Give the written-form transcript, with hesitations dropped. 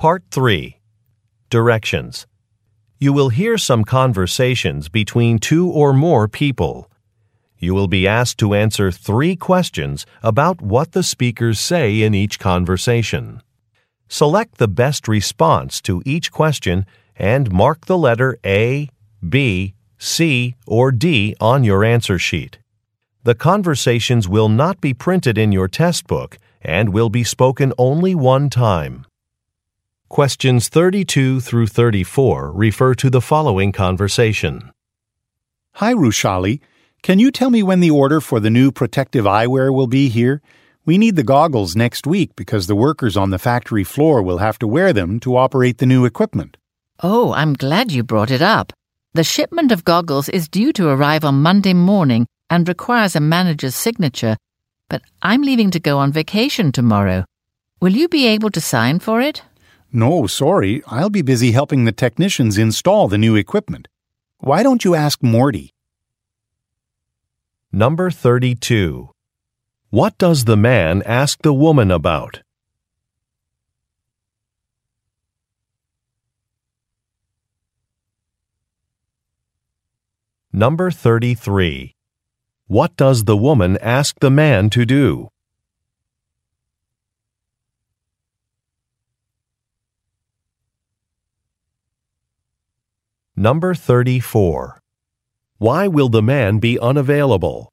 Part 3. Directions. You will hear some conversations between two or more people. You will be asked to answer 3 questions about what the speakers say in each conversation. Select the best response to each question and mark the letter A, B, C, or D on your answer sheet. The conversations will not be printed in your test book and will be spoken only one time. Questions 32 through 34 refer to the following conversation. Hi, Rushali. Can you tell me when the order for the new protective eyewear will be here? We need the goggles next week because the workers on the factory floor will have to wear them to operate the new equipment. Oh, I'm glad you brought it up. The shipment of goggles is due to arrive on Monday morning and requires a manager's signature, but I'm leaving to go on vacation tomorrow. Will you be able to sign for it? No, sorry. I'll be busy helping the technicians install the new equipment. Why don't you ask Morty? Number 32. What does the man ask the woman about? Number 33. What does the woman ask the man to do? Number 34. Why will the man be unavailable?